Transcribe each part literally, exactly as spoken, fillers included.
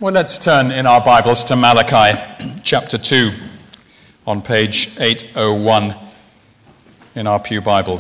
Well, let's turn in our Bibles to Malachi chapter two on page eight oh one in our Pew Bibles.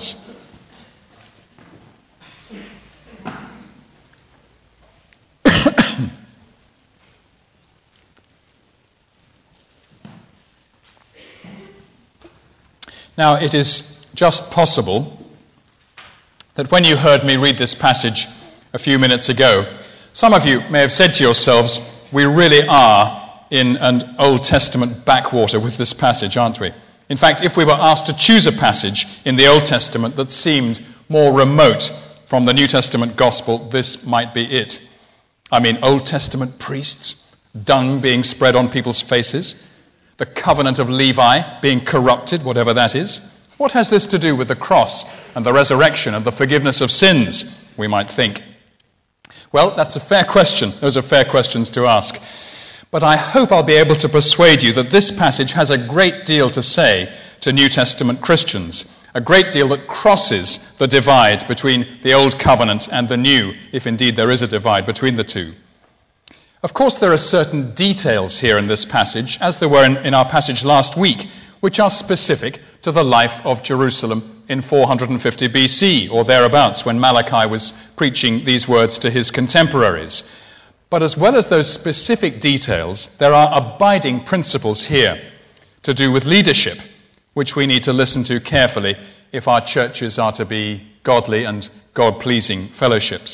Now, it is just possible that when you heard me read this passage a few minutes ago, some of you may have said to yourselves, we really are in an Old Testament backwater with this passage, aren't we? In fact, if we were asked to choose a passage in the Old Testament that seemed more remote from the New Testament gospel, this might be it. I mean, Old Testament priests, dung being spread on people's faces, the covenant of Levi being corrupted, whatever that is. What has this to do with the cross and the resurrection and the forgiveness of sins, we might think? Well, that's a fair question. Those are fair questions to ask. But I hope I'll be able to persuade you that this passage has a great deal to say to New Testament Christians, a great deal that crosses the divide between the Old Covenant and the New, if indeed there is a divide between the two. Of course, there are certain details here in this passage, as there were in, in our passage last week, which are specific to the life of Jerusalem in four hundred fifty B C, or thereabouts, when Malachi was preaching these words to his contemporaries. But as well as those specific details, there are abiding principles here to do with leadership, which we need to listen to carefully if our churches are to be godly and God-pleasing fellowships.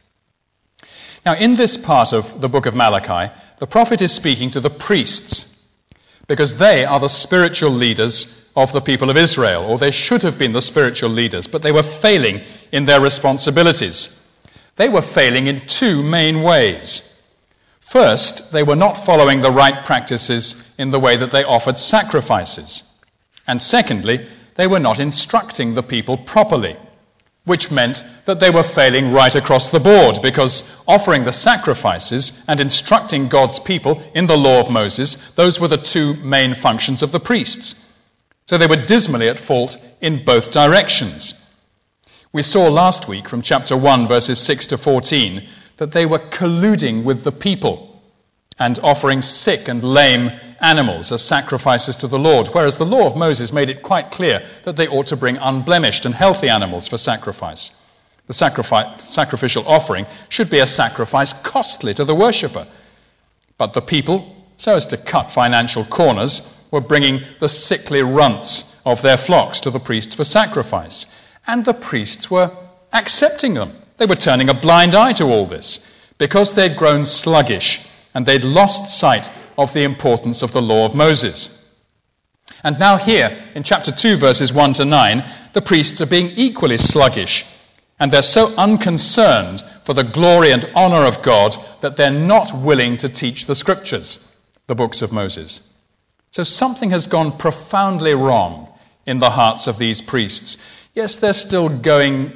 Now, in this part of the book of Malachi, the prophet is speaking to the priests, because they are the spiritual leaders of the people of Israel, or they should have been the spiritual leaders, but they were failing in their responsibilities. They were failing in two main ways. First, they were not following the right practices in the way that they offered sacrifices. And secondly, they were not instructing the people properly, which meant that they were failing right across the board, because offering the sacrifices and instructing God's people in the law of Moses, those were the two main functions of the priests. So they were dismally at fault in both directions. We saw last week from chapter one, verses six to fourteen, that they were colluding with the people and offering sick and lame animals as sacrifices to the Lord, whereas the law of Moses made it quite clear that they ought to bring unblemished and healthy animals for sacrifice. The sacrifice, sacrificial offering should be a sacrifice costly to the worshipper. But the people, so as to cut financial corners, were bringing the sickly runts of their flocks to the priests for sacrifice. And the priests were accepting them. They were turning a blind eye to all this because they'd grown sluggish and they'd lost sight of the importance of the law of Moses. And now here, in chapter two, verses one to nine, the priests are being equally sluggish. And they're so unconcerned for the glory and honor of God that they're not willing to teach the scriptures, the books of Moses. So something has gone profoundly wrong in the hearts of these priests. Yes, they're still going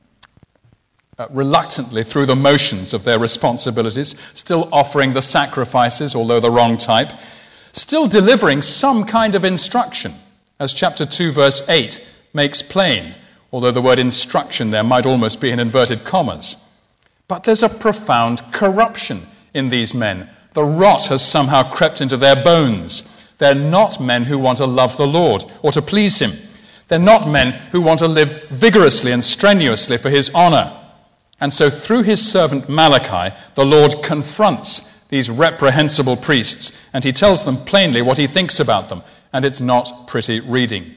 uh, reluctantly through the motions of their responsibilities, still offering the sacrifices, although the wrong type, still delivering some kind of instruction, as chapter two, verse eight makes plain, although the word instruction there might almost be in inverted commas. But there's a profound corruption in these men. The rot has somehow crept into their bones. They're not men who want to love the Lord or to please him. They're not men who want to live vigorously and strenuously for his honor. And so through his servant Malachi, the Lord confronts these reprehensible priests, and he tells them plainly what he thinks about them, and it's not pretty reading.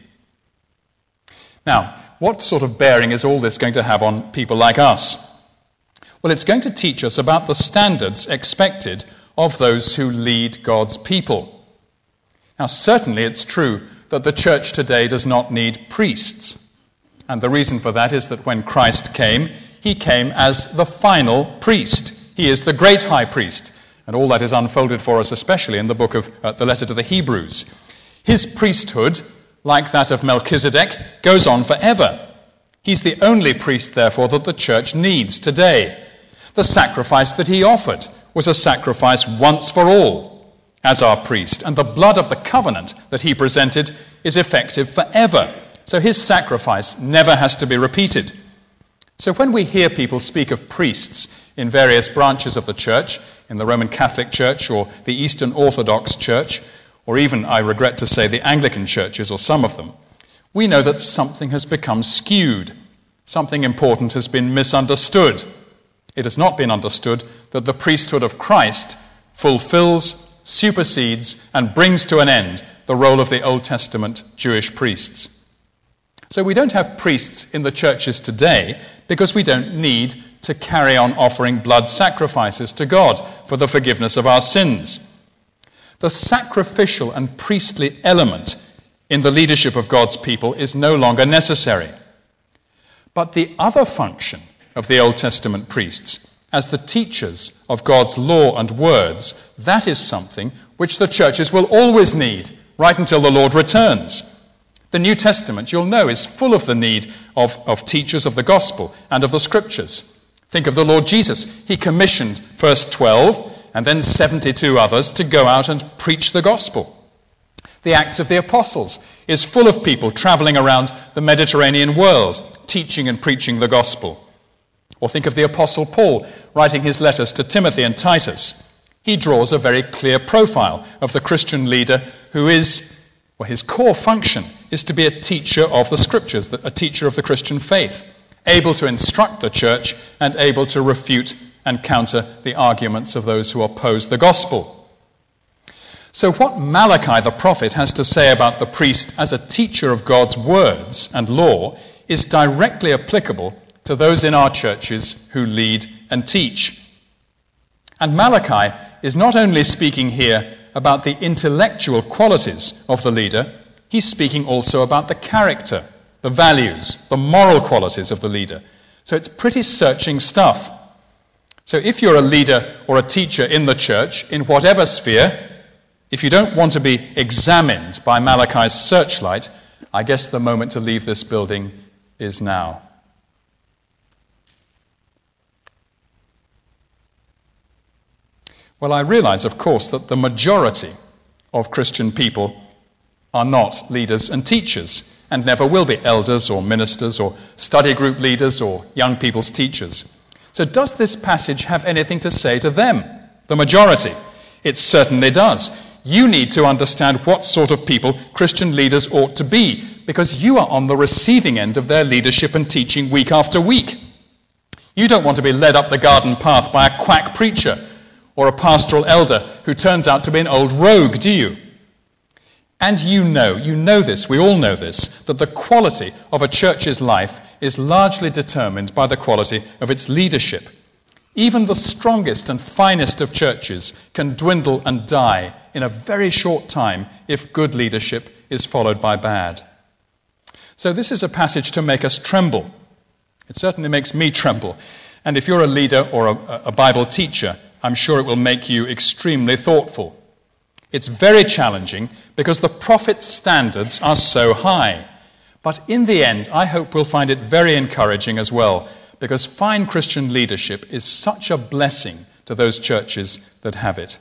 Now, what sort of bearing is all this going to have on people like us? Well, it's going to teach us about the standards expected of those who lead God's people. Now, certainly it's true that the church today does not need priests. And the reason for that is that when Christ came, he came as the final priest. He is the great high priest. And all that is unfolded for us, especially in the book of uh, the letter to the Hebrews. His priesthood, like that of Melchizedek, goes on forever. He's the only priest, therefore, that the church needs today. The sacrifice that he offered was a sacrifice once for all as our priest, and the blood of the covenant that he presented is effective forever. So his sacrifice never has to be repeated. So when we hear people speak of priests in various branches of the church, in the Roman Catholic Church or the Eastern Orthodox Church, or even, I regret to say, the Anglican churches, or some of them, we know that something has become skewed. Something important has been misunderstood. It has not been understood that the priesthood of Christ fulfills, supersedes, and brings to an end the role of the Old Testament Jewish priests. So we don't have priests in the churches today because we don't need to carry on offering blood sacrifices to God for the forgiveness of our sins. The sacrificial and priestly element in the leadership of God's people is no longer necessary. But the other function of the Old Testament priests, as the teachers of God's law and words, that is something which the churches will always need, right until the Lord returns. The New Testament, you'll know, is full of the need of, of teachers of the gospel and of the scriptures. Think of the Lord Jesus. He commissioned first twelve and then seventy-two others to go out and preach the gospel. The Acts of the Apostles is full of people traveling around the Mediterranean world, teaching and preaching the gospel. Or think of the Apostle Paul writing his letters to Timothy and Titus. He draws a very clear profile of the Christian leader who is, well, his core function is to be a teacher of the scriptures, a teacher of the Christian faith, able to instruct the church and able to refute and counter the arguments of those who oppose the gospel. So what Malachi the prophet has to say about the priest as a teacher of God's words and law is directly applicable to those in our churches who lead and teach. And Malachi is not only speaking here about the intellectual qualities of the leader, he's speaking also about the character, the values, the moral qualities of the leader. So it's pretty searching stuff. So if you're a leader or a teacher in the church, in whatever sphere, if you don't want to be examined by Malachi's searchlight, I guess the moment to leave this building is now. Well, I realize, of course, that the majority of Christian people are not leaders and teachers, and never will be elders or ministers or study group leaders or young people's teachers. So does this passage have anything to say to them, the majority? It certainly does. You need to understand what sort of people Christian leaders ought to be, because you are on the receiving end of their leadership and teaching week after week. You don't want to be led up the garden path by a quack preacher or a pastoral elder who turns out to be an old rogue, do you? And you know, you know this, we all know this, that the quality of a church's life is largely determined by the quality of its leadership. Even the strongest and finest of churches can dwindle and die in a very short time if good leadership is followed by bad. So this is a passage to make us tremble. It certainly makes me tremble. And if you're a leader or a, a Bible teacher, I'm sure it will make you extremely thoughtful. It's very challenging because the prophet's standards are so high. But in the end, I hope we'll find it very encouraging as well, because fine Christian leadership is such a blessing to those churches that have it.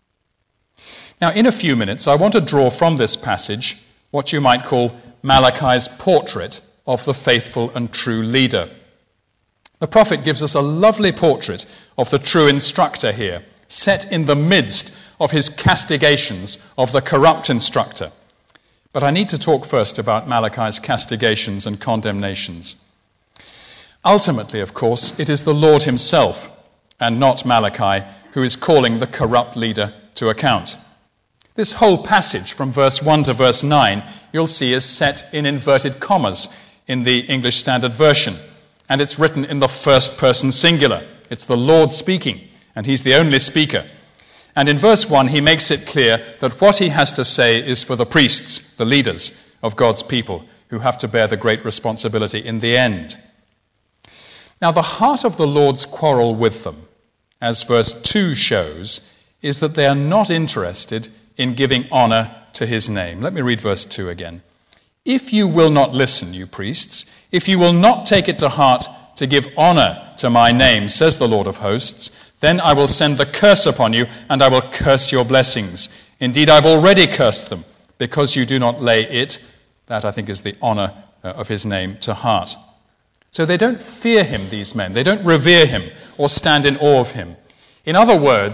Now, in a few minutes, I want to draw from this passage what you might call Malachi's portrait of the faithful and true leader. The prophet gives us a lovely portrait of the true instructor here, set in the midst of his castigations of the corrupt instructor. But I need to talk first about Malachi's castigations and condemnations. Ultimately, of course, it is the Lord himself, and not Malachi, who is calling the corrupt leader to account. This whole passage from verse one to verse nine, you'll see, is set in inverted commas in the English Standard Version, and it's written in the first person singular. It's the Lord speaking, and he's the only speaker. And in verse one, he makes it clear that what he has to say is for the priests, the leaders of God's people, who have to bear the great responsibility in the end. Now, the heart of the Lord's quarrel with them, as verse two shows, is that they are not interested in giving honor to his name. Let me read verse two again. If you will not listen, you priests, if you will not take it to heart to give honor to my name, says the Lord of hosts, then I will send the curse upon you, and I will curse your blessings. Indeed, I've already cursed them, because you do not lay it, that I think is the honor of his name, to heart. So they don't fear him, these men. They don't revere him or stand in awe of him. In other words,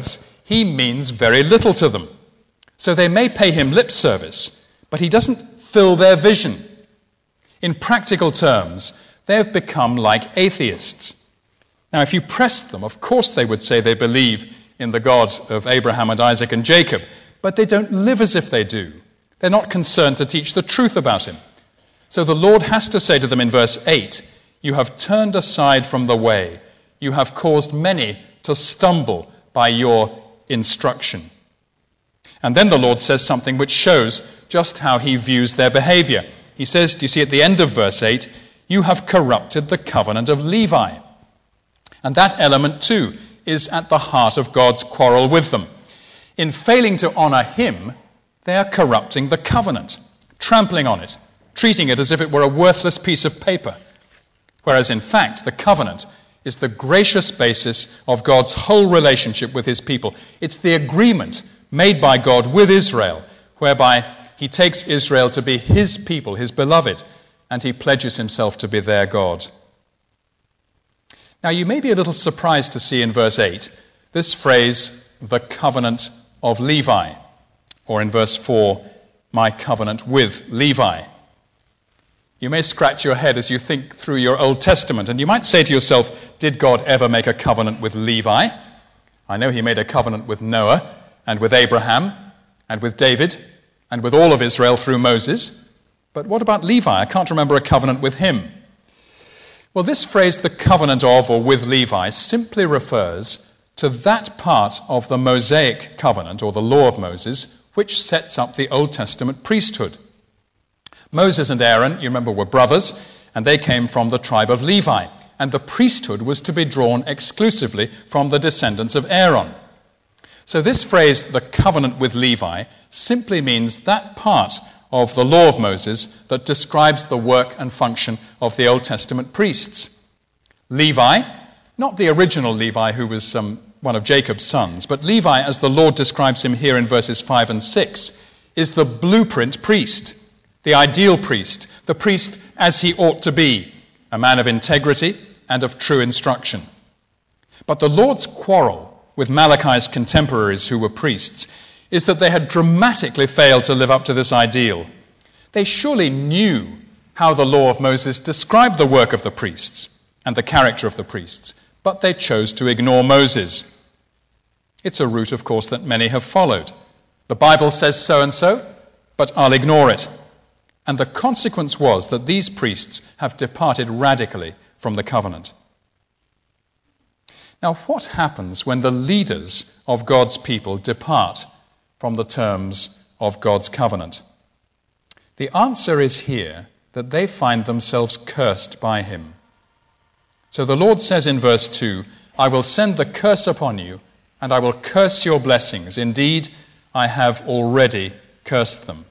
he means very little to them. So they may pay him lip service, but he doesn't fill their vision. In practical terms, they have become like atheists. Now, if you pressed them, of course they would say they believe in the God of Abraham and Isaac and Jacob, but they don't live as if they do. They're not concerned to teach the truth about him. So the Lord has to say to them in verse eight, "You have turned aside from the way. You have caused many to stumble by your instruction." And then the Lord says something which shows just how he views their behavior. He says, do you see at the end of verse eight, "You have corrupted the covenant of Levi." And that element too is at the heart of God's quarrel with them. In failing to honor him, they are corrupting the covenant, trampling on it, treating it as if it were a worthless piece of paper. Whereas in fact, the covenant is the gracious basis of God's whole relationship with his people. It's the agreement made by God with Israel, whereby he takes Israel to be his people, his beloved, and he pledges himself to be their God. Now you may be a little surprised to see in verse eight this phrase, "the covenant of Levi," or in verse four, "my covenant with Levi." You may scratch your head as you think through your Old Testament, and you might say to yourself, did God ever make a covenant with Levi? I know he made a covenant with Noah, and with Abraham, and with David, and with all of Israel through Moses. But what about Levi? I can't remember a covenant with him. Well, this phrase, "the covenant of" or "with Levi," simply refers to that part of the Mosaic covenant, or the law of Moses, which sets up the Old Testament priesthood. Moses and Aaron, you remember, were brothers, and they came from the tribe of Levi, and the priesthood was to be drawn exclusively from the descendants of Aaron. So this phrase, "the covenant with Levi," simply means that part of the law of Moses that describes the work and function of the Old Testament priests. Levi, not the original Levi who was um, one of Jacob's sons, but Levi, as the Lord describes him here in verses five and six, is the blueprint priest, the ideal priest, the priest as he ought to be, a man of integrity and of true instruction. But the Lord's quarrel with Malachi's contemporaries who were priests is that they had dramatically failed to live up to this ideal. They surely knew how the law of Moses described the work of the priests and the character of the priests, but they chose to ignore Moses. It's a route, of course, that many have followed. The Bible says so and so, but I'll ignore it. And the consequence was that these priests have departed radically from the covenant. Now, what happens when the leaders of God's people depart from the terms of God's covenant? The answer is here that they find themselves cursed by him. So the Lord says in verse two, "I will send the curse upon you, and I will curse your blessings. Indeed, I have already cursed them."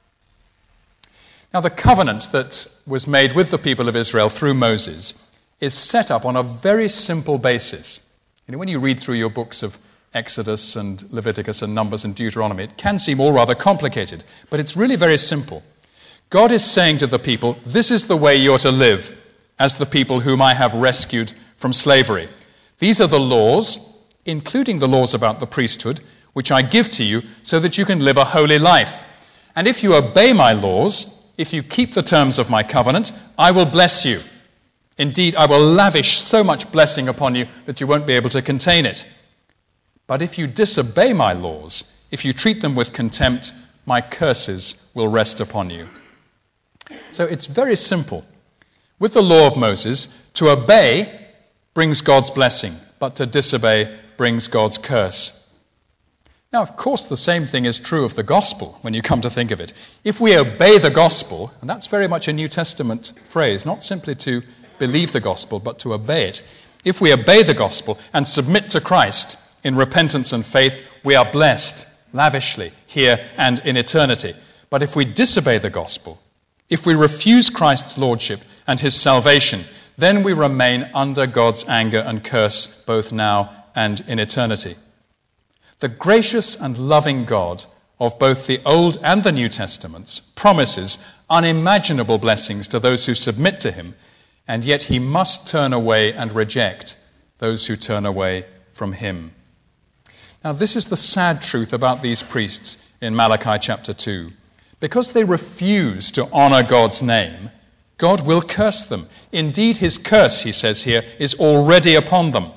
Now, the covenant that was made with the people of Israel through Moses is set up on a very simple basis. You know, when you read through your books of Exodus and Leviticus and Numbers and Deuteronomy, it can seem all rather complicated, but it's really very simple. God is saying to the people, this is the way you're to live as the people whom I have rescued from slavery. These are the laws, including the laws about the priesthood, which I give to you so that you can live a holy life. And if you obey my laws, if you keep the terms of my covenant, I will bless you. Indeed, I will lavish so much blessing upon you that you won't be able to contain it. But if you disobey my laws, if you treat them with contempt, my curses will rest upon you. So it's very simple. With the law of Moses, to obey brings God's blessing, but to disobey brings God's curse. Now, of course, the same thing is true of the gospel when you come to think of it. If we obey the gospel, and that's very much a New Testament phrase, not simply to believe the gospel, but to obey it. If we obey the gospel and submit to Christ in repentance and faith, we are blessed lavishly here and in eternity. But if we disobey the gospel, if we refuse Christ's lordship and his salvation, then we remain under God's anger and curse both now and in eternity. The gracious and loving God of both the Old and the New Testaments promises unimaginable blessings to those who submit to him, and yet he must turn away and reject those who turn away from him. Now, this is the sad truth about these priests in Malachi chapter two. Because they refuse to honor God's name, God will curse them. Indeed, his curse, he says here, is already upon them.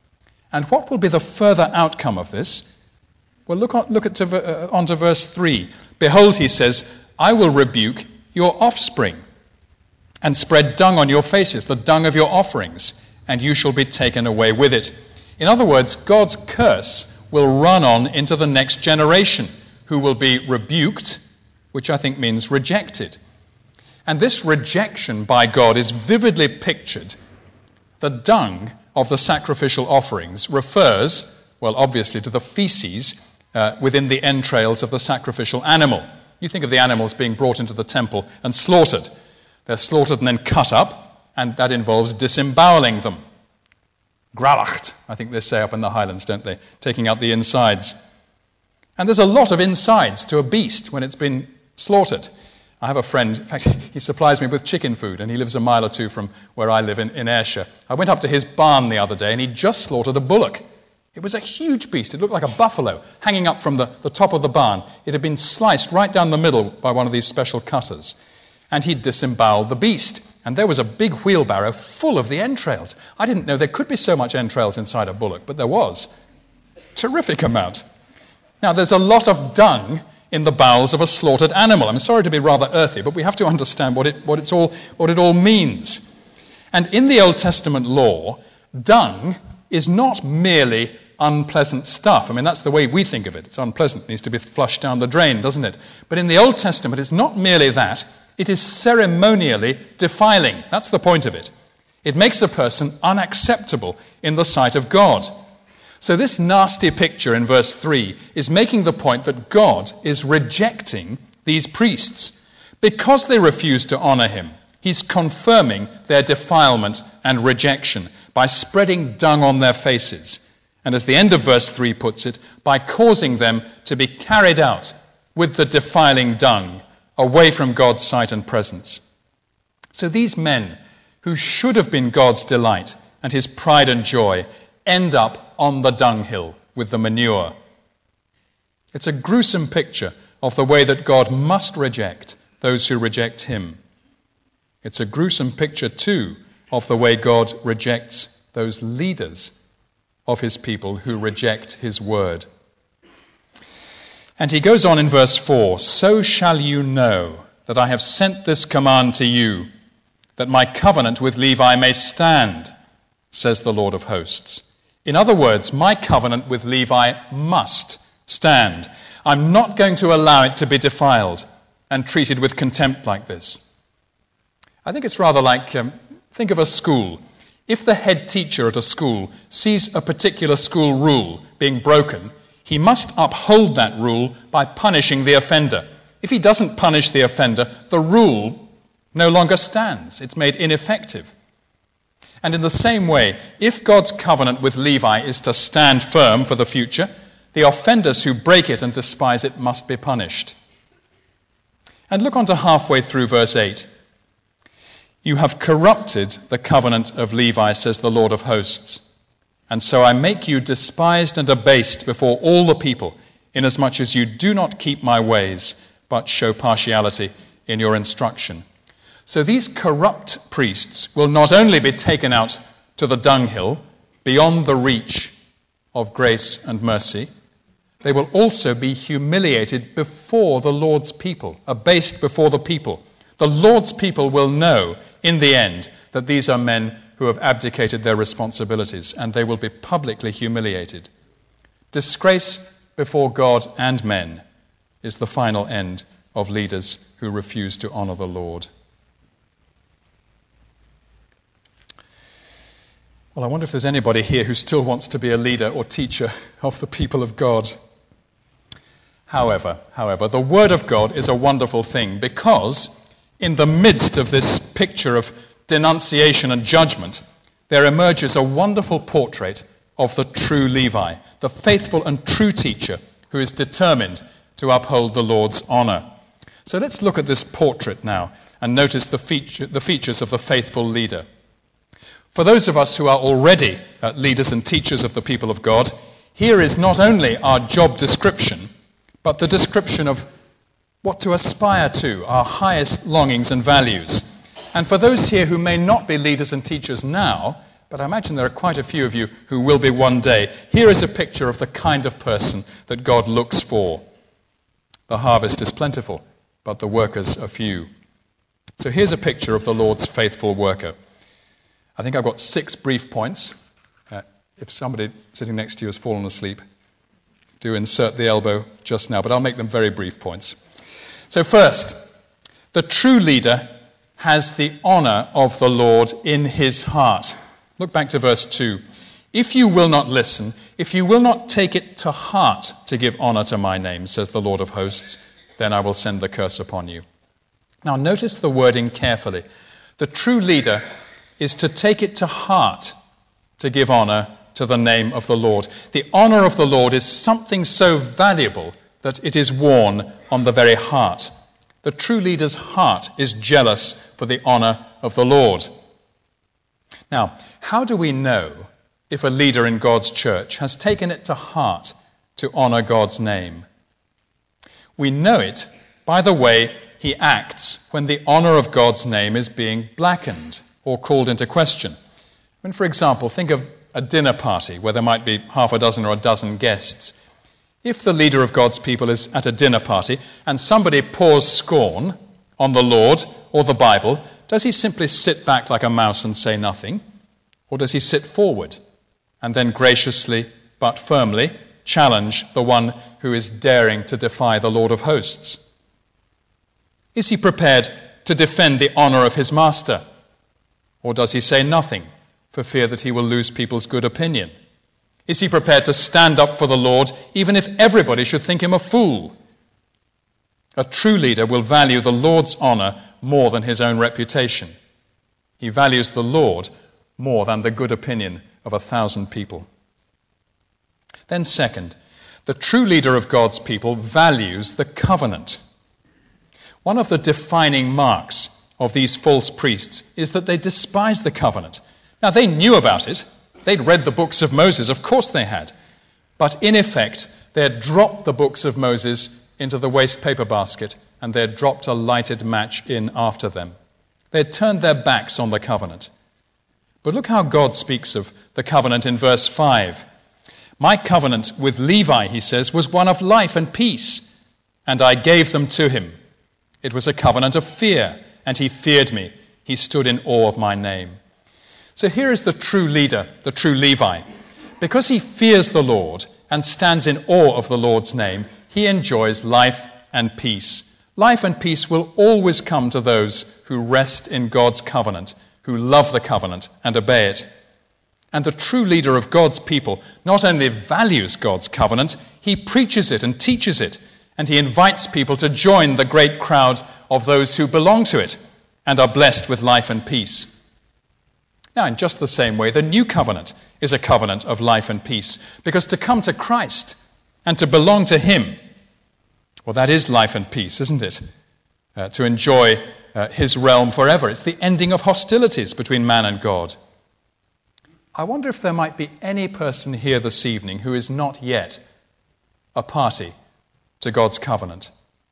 And what will be the further outcome of this? Well, look on, look at to, uh, on to verse three. Behold, he says, I will rebuke your offspring and spread dung on your faces, the dung of your offerings, and you shall be taken away with it. In other words, God's curse will run on into the next generation, who will be rebuked, which I think means rejected. And this rejection by God is vividly pictured. The dung of the sacrificial offerings refers, well, obviously, to the feces uh, within the entrails of the sacrificial animal. You think of the animals being brought into the temple and slaughtered. They're slaughtered and then cut up, and that involves disemboweling them. Gralacht, I think they say up in the Highlands, don't they? Taking out the insides. And there's a lot of insides to a beast when it's been slaughtered. I have a friend, in fact, he supplies me with chicken food, and he lives a mile or two from where I live in, in Ayrshire. I went up to his barn the other day, and he just slaughtered a bullock. It was a huge beast. It looked like a buffalo hanging up from the, the top of the barn. It had been sliced right down the middle by one of these special cutters. And he'd disemboweled the beast. And there was a big wheelbarrow full of the entrails. I didn't know there could be so much entrails inside a bullock, but there was. Terrific amount. Now, there's a lot of dung in the bowels of a slaughtered animal. I'm sorry to be rather earthy, but we have to understand what it, what it's all, what it all means. And in the Old Testament law, dung is not merely unpleasant stuff. I mean, that's the way we think of it. It's unpleasant. It needs to be flushed down the drain, doesn't it? But in the Old Testament, it's not merely that. It is ceremonially defiling. That's the point of it. It makes a person unacceptable in the sight of God. So this nasty picture in verse three is making the point that God is rejecting these priests. Because they refuse to honor him, he's confirming their defilement and rejection by spreading dung on their faces. And as the end of verse three puts it, by causing them to be carried out with the defiling dung away from God's sight and presence. So these men, who should have been God's delight and his pride and joy, end up on the dunghill with the manure. It's a gruesome picture of the way that God must reject those who reject him. It's a gruesome picture, too, of the way God rejects those leaders of his people who reject his word. And he goes on in verse four, so shall you know that I have sent this command to you, that my covenant with Levi may stand, says the Lord of hosts. In other words, my covenant with Levi must stand. I'm not going to allow it to be defiled and treated with contempt like this. I think it's rather like, um, think of a school. If the head teacher at a school sees a particular school rule being broken, he must uphold that rule by punishing the offender. If he doesn't punish the offender, the rule no longer stands. It's made ineffective. And in the same way, if God's covenant with Levi is to stand firm for the future, the offenders who break it and despise it must be punished. And look on to halfway through verse eight. You have corrupted the covenant of Levi, says the Lord of hosts. And so I make you despised and abased before all the people, inasmuch as you do not keep my ways, but show partiality in your instruction. So these corrupt priests will not only be taken out to the dunghill, beyond the reach of grace and mercy, they will also be humiliated before the Lord's people, abased before the people. The Lord's people will know, in the end, that these are men who have abdicated their responsibilities, and they will be publicly humiliated. Disgrace before God and men is the final end of leaders who refuse to honor the Lord. Well, I wonder if there's anybody here who still wants to be a leader or teacher of the people of God. However, however, the Word of God is a wonderful thing, because in the midst of this picture of denunciation and judgment, there emerges a wonderful portrait of the true Levi, the faithful and true teacher who is determined to uphold the Lord's honor. So let's look at this portrait now and notice the, feature, the features of the faithful leader. For those of us who are already uh, leaders and teachers of the people of God, here is not only our job description, but the description of what to aspire to, our highest longings and values. And for those here who may not be leaders and teachers now, but I imagine there are quite a few of you who will be one day, here is a picture of the kind of person that God looks for. The harvest is plentiful, but the workers are few. So here's a picture of the Lord's faithful worker. I think I've got six brief points. Uh, if somebody sitting next to you has fallen asleep, do insert the elbow just now, but I'll make them very brief points. So first, the true leader has the honor of the Lord in his heart. Look back to verse two. If you will not listen, if you will not take it to heart to give honor to my name, says the Lord of hosts, then I will send the curse upon you. Now notice the wording carefully. The true leader is to take it to heart to give honor to the name of the Lord. The honor of the Lord is something so valuable that it is worn on the very heart. The true leader's heart is jealous for the honor of the Lord. Now, how do we know if a leader in God's church has taken it to heart to honor God's name? We know it by the way he acts when the honor of God's name is being blackened or called into question. When, for example, think of a dinner party where there might be half a dozen or a dozen guests. If the leader of God's people is at a dinner party and somebody pours scorn on the Lord or the Bible, does he simply sit back like a mouse and say nothing? Or does he sit forward and then graciously but firmly challenge the one who is daring to defy the Lord of hosts? Is he prepared to defend the honor of his master? Or does he say nothing for fear that he will lose people's good opinion? Is he prepared to stand up for the Lord even if everybody should think him a fool? A true leader will value the Lord's honor more than his own reputation. He values the Lord more than the good opinion of a thousand people. Then second, the true leader of God's people values the covenant. One of the defining marks of these false priests is that they despise the covenant. Now, they knew about it. They'd read the books of Moses. Of course they had. But in effect, they had dropped the books of Moses into the waste paper basket, and they had dropped a lighted match in after them. They had turned their backs on the covenant. But look how God speaks of the covenant in verse five. My covenant with Levi, he says, was one of life and peace, and I gave them to him. It was a covenant of fear, and he feared me. He stood in awe of my name. So here is the true leader, the true Levi. Because he fears the Lord and stands in awe of the Lord's name, he enjoys life and peace. Life and peace will always come to those who rest in God's covenant, who love the covenant and obey it. And the true leader of God's people not only values God's covenant, he preaches it and teaches it, and he invites people to join the great crowd of those who belong to it and are blessed with life and peace. Now, in just the same way, the new covenant is a covenant of life and peace, because to come to Christ and to belong to him, well, that is life and peace, isn't it? Uh, to enjoy uh, his realm forever. It's the ending of hostilities between man and God. I wonder if there might be any person here this evening who is not yet a party to God's covenant.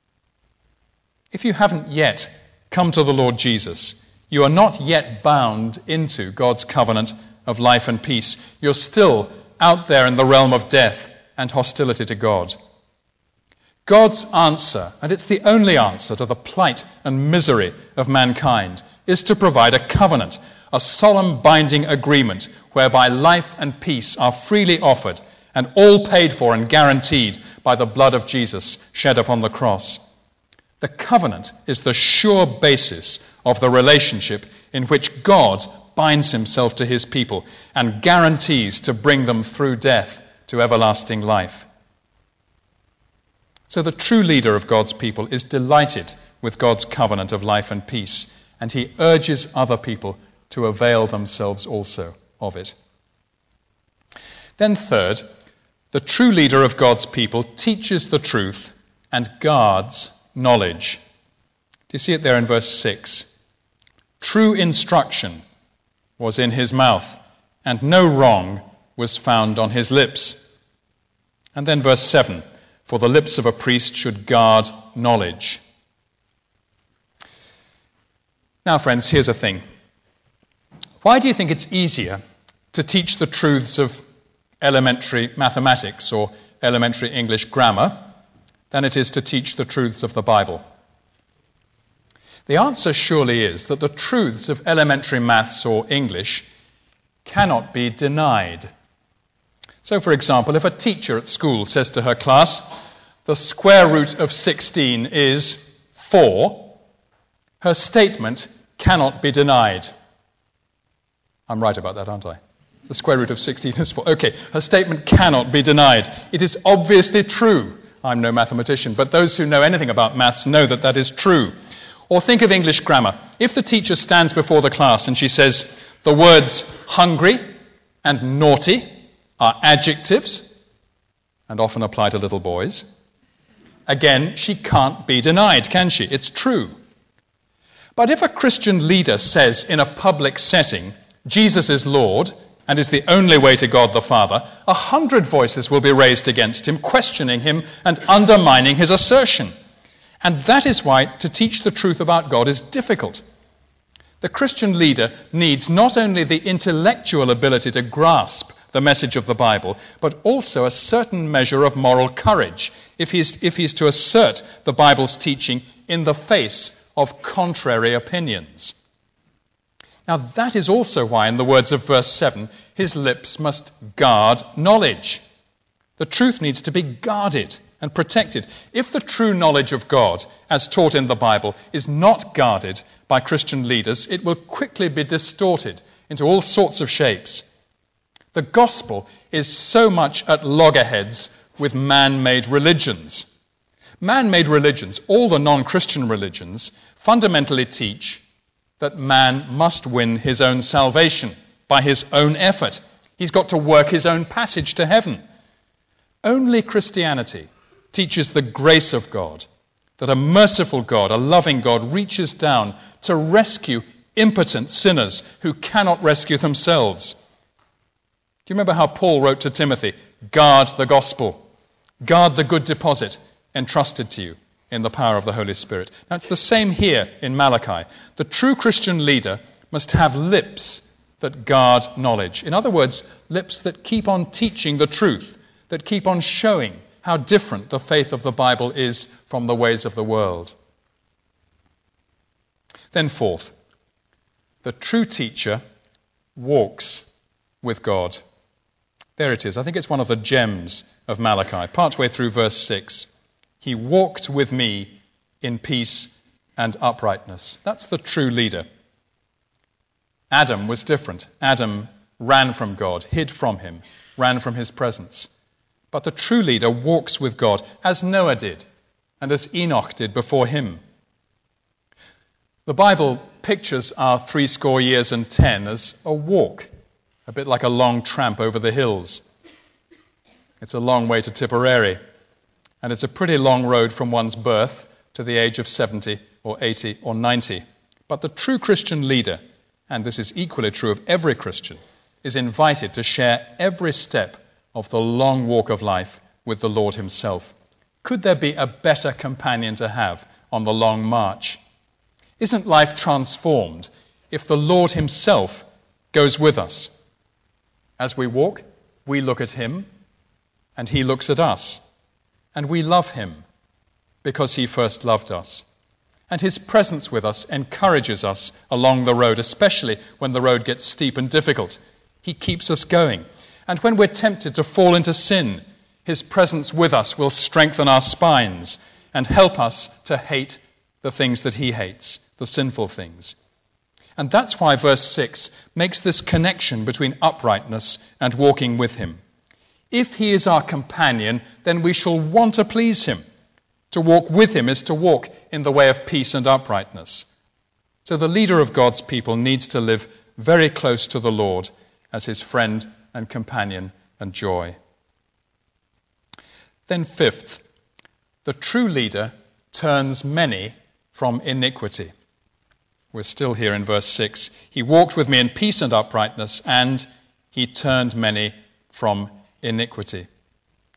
If you haven't yet come to the Lord Jesus, you are not yet bound into God's covenant of life and peace. You're still out there in the realm of death and hostility to God. God's answer, and it's the only answer to the plight and misery of mankind, is to provide a covenant, a solemn binding agreement whereby life and peace are freely offered and all paid for and guaranteed by the blood of Jesus shed upon the cross. The covenant is the sure basis of the relationship in which God binds himself to his people and guarantees to bring them through death to everlasting life. So the true leader of God's people is delighted with God's covenant of life and peace, and he urges other people to avail themselves also of it. Then third, the true leader of God's people teaches the truth and guards knowledge. Do you see it there in verse six? True instruction was in his mouth, and no wrong was found on his lips. And then verse seven, for the lips of a priest should guard knowledge. Now, friends, here's a thing. Why do you think it's easier to teach the truths of elementary mathematics or elementary English grammar than it is to teach the truths of the Bible? The answer surely is that the truths of elementary maths or English cannot be denied. So, for example, if a teacher at school says to her class, the square root of sixteen is four, her statement cannot be denied. I'm right about that, aren't I? The square root of sixteen is four. Okay, her statement cannot be denied. It is obviously true. I'm no mathematician, but those who know anything about maths know that that is true. Or think of English grammar. If the teacher stands before the class and she says, the words hungry and naughty are adjectives, and often apply to little boys, again, she can't be denied, can she? It's true. But if a Christian leader says in a public setting, Jesus is Lord and is the only way to God the Father, a hundred voices will be raised against him, questioning him and undermining his assertion. And that is why to teach the truth about God is difficult. The Christian leader needs not only the intellectual ability to grasp the message of the Bible, but also a certain measure of moral courage if he's, if he's to assert the Bible's teaching in the face of contrary opinions. Now that is also why, in the words of verse seven, his lips must guard knowledge. The truth needs to be guarded and protected. If the true knowledge of God, as taught in the Bible, is not guarded by Christian leaders, it will quickly be distorted into all sorts of shapes. The gospel is so much at loggerheads with man-made religions. Man-made religions, all the non-Christian religions, fundamentally teach that man must win his own salvation by his own effort. He's got to work his own passage to heaven. Only Christianity teaches the grace of God, that a merciful God, a loving God, reaches down to rescue impotent sinners who cannot rescue themselves. Do you remember how Paul wrote to Timothy, guard the gospel, guard the good deposit entrusted to you in the power of the Holy Spirit? Now it's the same here in Malachi. The true Christian leader must have lips that guard knowledge. In other words, lips that keep on teaching the truth, that keep on showing how different the faith of the Bible is from the ways of the world. Then fourth, the true teacher walks with God. There it is. I think it's one of the gems of Malachi, partway through verse six. He walked with me in peace and uprightness. That's the true leader. Adam was different. Adam ran from God, hid from him, ran from his presence. But the true leader walks with God, as Noah did, and as Enoch did before him. The Bible pictures our threescore years and ten as a walk, a bit like a long tramp over the hills. It's a long way to Tipperary, and it's a pretty long road from one's birth to the age of seventy or eighty or ninety. But the true Christian leader, and this is equally true of every Christian, is invited to share every step of the long walk of life with the Lord himself. Could there be a better companion to have on the long march? Isn't life transformed if the Lord himself goes with us? As we walk, we look at him, and he looks at us. And we love him because he first loved us. And his presence with us encourages us along the road, especially when the road gets steep and difficult. He keeps us going. And when we're tempted to fall into sin, his presence with us will strengthen our spines and help us to hate the things that he hates, the sinful things. And that's why verse six makes this connection between uprightness and walking with him. If he is our companion, then we shall want to please him. To walk with him is to walk in the way of peace and uprightness. So the leader of God's people needs to live very close to the Lord as his friend and companion and joy. Then fifth, the true leader turns many from iniquity. We're still here in verse six. He walked with me in peace and uprightness, and he turned many from iniquity.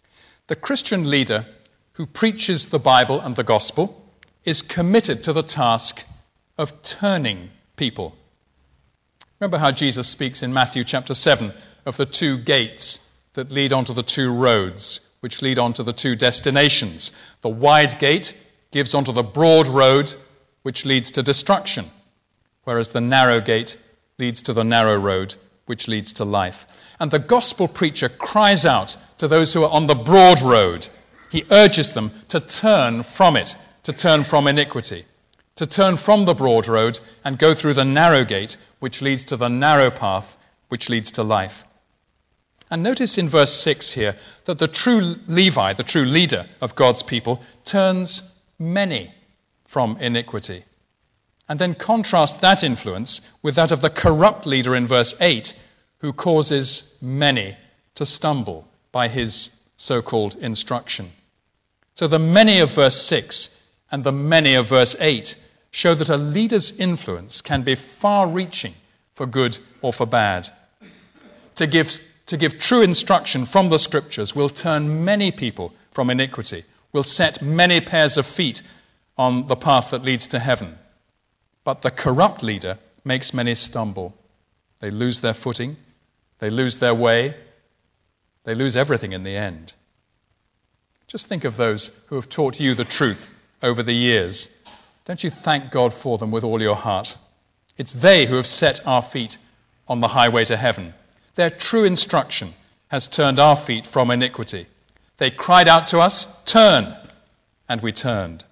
The Christian leader who preaches the Bible and the gospel is committed to the task of turning people. Remember how Jesus speaks in Matthew chapter seven of the two gates that lead onto the two roads, which lead onto the two destinations. The wide gate gives onto the broad road, which leads to destruction, whereas the narrow gate leads to the narrow road, which leads to life. And the gospel preacher cries out to those who are on the broad road. He urges them to turn from it, to turn from iniquity, to turn from the broad road and go through the narrow gate, which leads to the narrow path, which leads to life. And notice in verse six here that the true Levi, the true leader of God's people, turns many from iniquity. And then contrast that influence with that of the corrupt leader in verse eight, who causes many to stumble by his so-called instruction. So the many of verse six and the many of verse eight show that a leader's influence can be far-reaching for good or for bad. To give, to give true instruction from the Scriptures will turn many people from iniquity, will set many pairs of feet on the path that leads to heaven. But the corrupt leader makes many stumble. They lose their footing, they lose their way, they lose everything in the end. Just think of those who have taught you the truth over the years. Don't you thank God for them with all your heart? It's they who have set our feet on the highway to heaven. Their true instruction has turned our feet from iniquity. They cried out to us, "Turn," and we turned.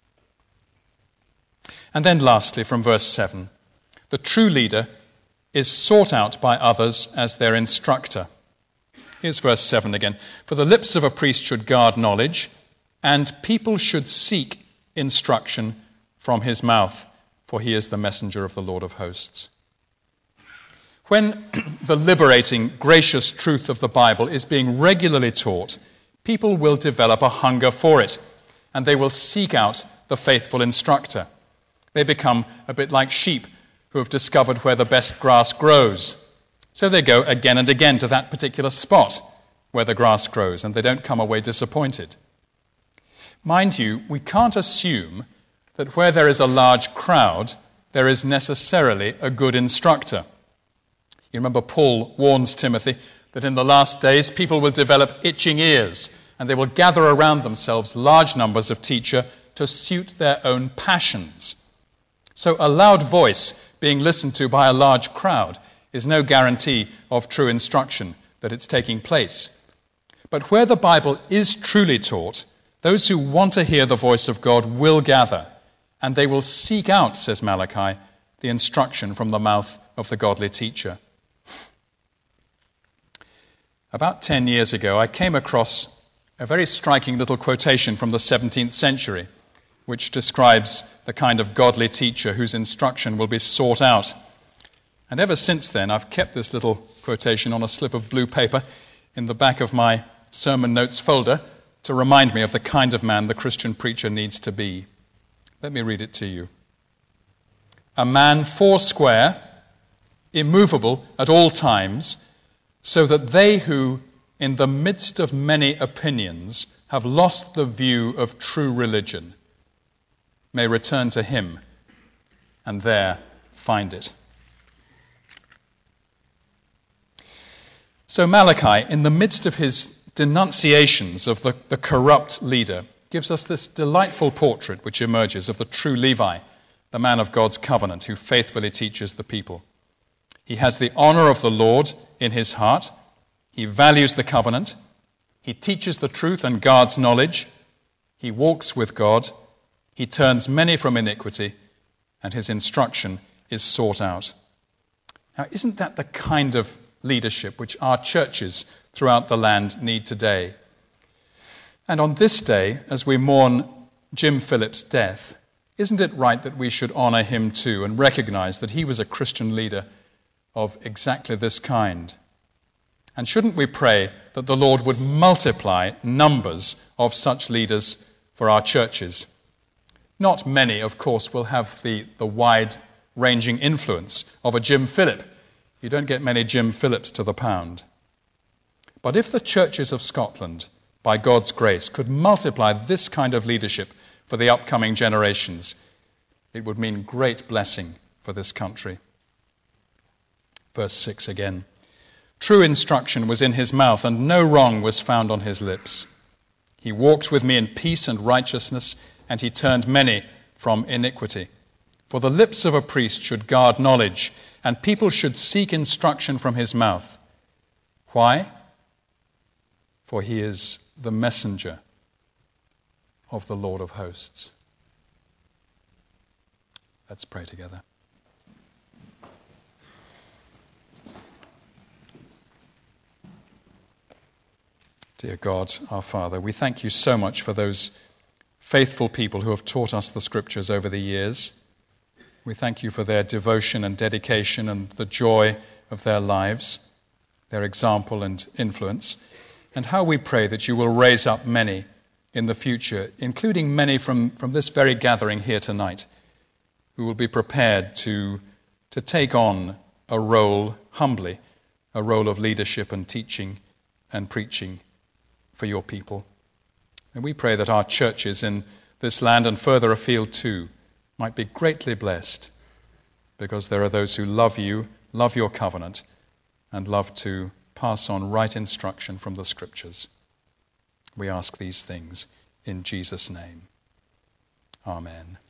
And then lastly, from verse seven, the true leader is sought out by others as their instructor. Here's verse seven again. "For the lips of a priest should guard knowledge, and people should seek instruction from his mouth, for he is the messenger of the Lord of hosts." When the liberating, gracious truth of the Bible is being regularly taught, people will develop a hunger for it, and they will seek out the faithful instructor. They become a bit like sheep who have discovered where the best grass grows. So they go again and again to that particular spot where the grass grows, and they don't come away disappointed. Mind you, we can't assume that where there is a large crowd, there is necessarily a good instructor. You remember Paul warns Timothy that in the last days people will develop itching ears, and they will gather around themselves large numbers of teachers to suit their own passions. So a loud voice being listened to by a large crowd is no guarantee of true instruction, that it's taking place. But where the Bible is truly taught, those who want to hear the voice of God will gather, and they will seek out, says Malachi, the instruction from the mouth of the godly teacher. About ten years ago, I came across a very striking little quotation from the seventeenth century, which describes the kind of godly teacher whose instruction will be sought out. And ever since then, I've kept this little quotation on a slip of blue paper in the back of my sermon notes folder to remind me of the kind of man the Christian preacher needs to be. Let me read it to you. "A man foursquare, immovable at all times, so that they who, in the midst of many opinions, have lost the view of true religion, may return to him and there find it." So Malachi, in the midst of his denunciations of the, the corrupt leader, gives us this delightful portrait which emerges of the true Levi, the man of God's covenant who faithfully teaches the people. He has the honor of the Lord in his heart. He values the covenant. He teaches the truth and guards knowledge. He walks with God. He turns many from iniquity, and his instruction is sought out. Now, isn't that the kind of leadership which our churches throughout the land need today? And on this day, as we mourn Jim Phillips' death, isn't it right that we should honor him too and recognize that he was a Christian leader of exactly this kind? And shouldn't we pray that the Lord would multiply numbers of such leaders for our churches? Not many, of course, will have the, the wide-ranging influence of a Jim Phillip. You don't get many Jim Phillips to the pound. But if the churches of Scotland by God's grace, could multiply this kind of leadership for the upcoming generations, it would mean great blessing for this country. Verse six again. True instruction was in his mouth, and no wrong was found on his lips. He walked with me in peace and righteousness, and he turned many from iniquity. For the lips of a priest should guard knowledge, and people should seek instruction from his mouth. Why? For he is the messenger of the Lord of hosts. Let's pray together. Dear God, our Father, we thank you so much for those faithful people who have taught us the Scriptures over the years. We thank you for their devotion and dedication and the joy of their lives, their example and influence, and how we pray that you will raise up many in the future, including many from, from this very gathering here tonight, who will be prepared to, to take on a role, humbly, a role of leadership and teaching and preaching for your people. And we pray that our churches in this land and further afield too might be greatly blessed, because there are those who love you, love your covenant, and love to pass on right instruction from the Scriptures. We ask these things in Jesus' name. Amen.